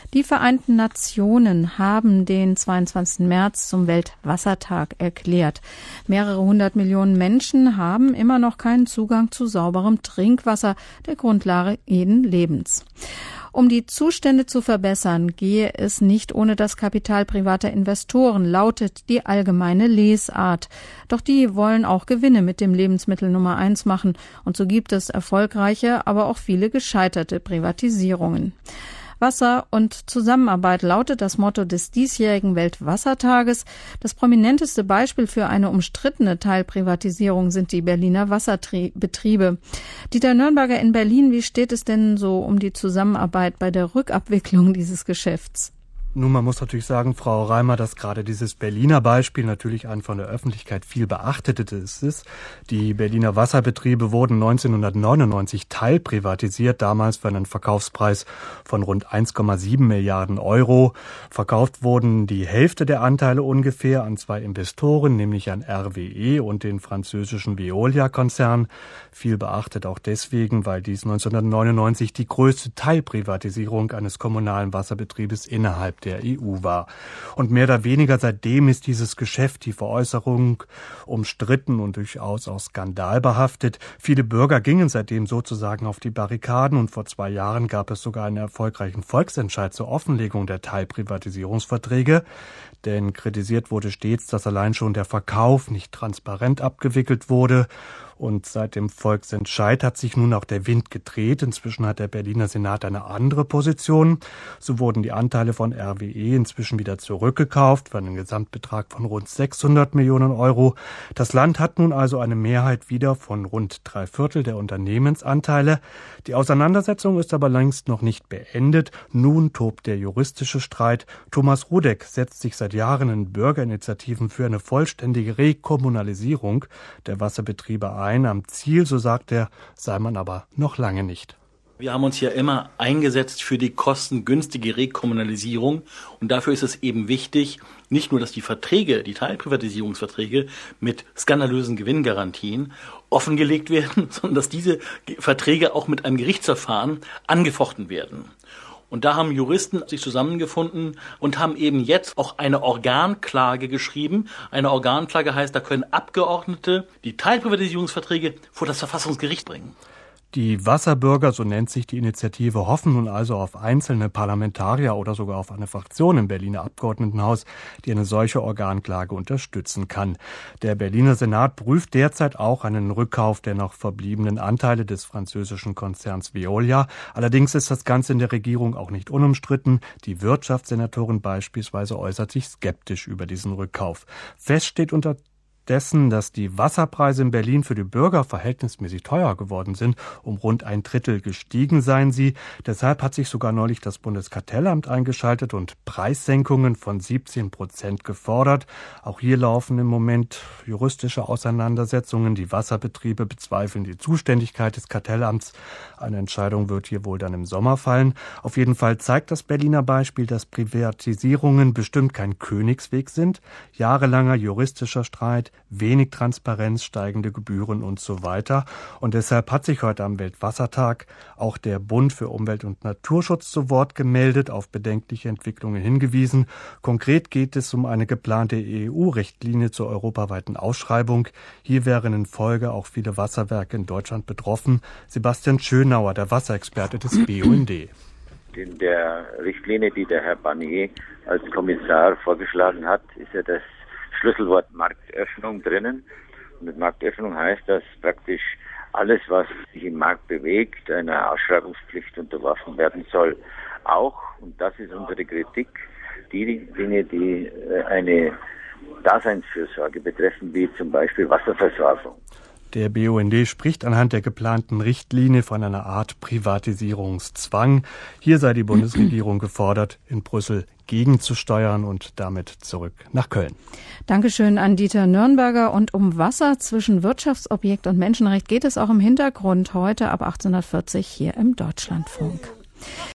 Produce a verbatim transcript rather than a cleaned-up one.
Die Vereinten Nationen haben den zweiundzwanzigsten März zum Weltwassertag erklärt. Mehrere hundert Millionen Menschen haben immer noch keinen Zugang zu sauberem Trinkwasser, der Grundlage jeden Lebens. Um die Zustände zu verbessern, gehe es nicht ohne das Kapital privater Investoren, lautet die allgemeine Lesart. Doch die wollen auch Gewinne mit dem Lebensmittel Nummer eins machen. Und so gibt es erfolgreiche, aber auch viele gescheiterte Privatisierungen. Wasser und Zusammenarbeit lautet das Motto des diesjährigen Weltwassertages. Das prominenteste Beispiel für eine umstrittene Teilprivatisierung sind die Berliner Wasserbetriebe. Dieter Nürnberger in Berlin, wie steht es denn so um die Zusammenarbeit bei der Rückabwicklung dieses Geschäfts? Nun, man muss natürlich sagen, Frau Reimer, dass gerade dieses Berliner Beispiel natürlich ein von der Öffentlichkeit viel beachtetes ist. Die Berliner Wasserbetriebe wurden neunzehnhundertneunundneunzig teilprivatisiert, damals für einen Verkaufspreis von rund eins Komma sieben Milliarden Euro. Verkauft wurden die Hälfte der Anteile ungefähr an zwei Investoren, nämlich an R W E und den französischen Veolia-Konzern. Viel beachtet auch deswegen, weil dies neunzehnhundertneunundneunzig die größte Teilprivatisierung eines kommunalen Wasserbetriebes innerhalb der E U war. Und mehr oder weniger seitdem ist dieses Geschäft, die Veräußerung, umstritten und durchaus auch skandalbehaftet. Viele Bürger gingen seitdem sozusagen auf die Barrikaden und vor zwei Jahren gab es sogar einen erfolgreichen Volksentscheid zur Offenlegung der Teilprivatisierungsverträge. Denn kritisiert wurde stets, dass allein schon der Verkauf nicht transparent abgewickelt wurde. Und seit dem Volksentscheid hat sich nun auch der Wind gedreht. Inzwischen hat der Berliner Senat eine andere Position. So wurden die Anteile von R W E inzwischen wieder zurückgekauft für einen Gesamtbetrag von rund sechshundert Millionen Euro. Das Land hat nun also eine Mehrheit wieder von rund drei Viertel der Unternehmensanteile. Die Auseinandersetzung ist aber längst noch nicht beendet. Nun tobt der juristische Streit. Thomas Rudek setzt sich seit Jahren in Bürgerinitiativen für eine vollständige Rekommunalisierung der Wasserbetriebe ein. Am Ziel, so sagt er, sei man aber noch lange nicht. Wir haben uns ja immer eingesetzt für die kostengünstige Rekommunalisierung und dafür ist es eben wichtig, nicht nur, dass die Verträge, die Teilprivatisierungsverträge mit skandalösen Gewinngarantien offengelegt werden, sondern dass diese Verträge auch mit einem Gerichtsverfahren angefochten werden. Und da haben Juristen sich zusammengefunden und haben eben jetzt auch eine Organklage geschrieben. Eine Organklage heißt, da können Abgeordnete die Teilprivatisierungsverträge vor das Verfassungsgericht bringen. Die Wasserbürger, so nennt sich die Initiative, hoffen nun also auf einzelne Parlamentarier oder sogar auf eine Fraktion im Berliner Abgeordnetenhaus, die eine solche Organklage unterstützen kann. Der Berliner Senat prüft derzeit auch einen Rückkauf der noch verbliebenen Anteile des französischen Konzerns Veolia. Allerdings ist das Ganze in der Regierung auch nicht unumstritten. Die Wirtschaftssenatorin beispielsweise äußert sich skeptisch über diesen Rückkauf. Fest steht unter dessen, dass die Wasserpreise in Berlin für die Bürger verhältnismäßig teuer geworden sind. Um rund ein Drittel gestiegen seien sie. Deshalb hat sich sogar neulich das Bundeskartellamt eingeschaltet und Preissenkungen von siebzehn Prozent gefordert. Auch hier laufen im Moment juristische Auseinandersetzungen. Die Wasserbetriebe bezweifeln die Zuständigkeit des Kartellamts. Eine Entscheidung wird hier wohl dann im Sommer fallen. Auf jeden Fall zeigt das Berliner Beispiel, dass Privatisierungen bestimmt kein Königsweg sind. Jahrelanger juristischer Streit, wenig Transparenz, steigende Gebühren und so weiter. Und deshalb hat sich heute am Weltwassertag auch der Bund für Umwelt und Naturschutz zu Wort gemeldet, auf bedenkliche Entwicklungen hingewiesen. Konkret geht es um eine geplante E U-Richtlinie zur europaweiten Ausschreibung. Hier wären in Folge auch viele Wasserwerke in Deutschland betroffen. Sebastian Schönauer, der Wasserexperte des B U N D. In der Richtlinie, die der Herr Barnier als Kommissar vorgeschlagen hat, ist ja das Schlüsselwort Marktöffnung drinnen. Und mit Marktöffnung heißt, dass praktisch alles, was sich im Markt bewegt, einer Ausschreibungspflicht unterworfen werden soll. Auch, und das ist unsere Kritik, die Dinge, die eine Daseinsfürsorge betreffen, wie zum Beispiel Wasserversorgung. Der B U N D spricht anhand der geplanten Richtlinie von einer Art Privatisierungszwang. Hier sei die Bundesregierung gefordert, in Brüssel gegenzusteuern und damit zurück nach Köln. Dankeschön an Dieter Nürnberger. Und um Wasser zwischen Wirtschaftsobjekt und Menschenrecht geht es auch im Hintergrund heute ab achtzehnhundertvierzig hier im Deutschlandfunk.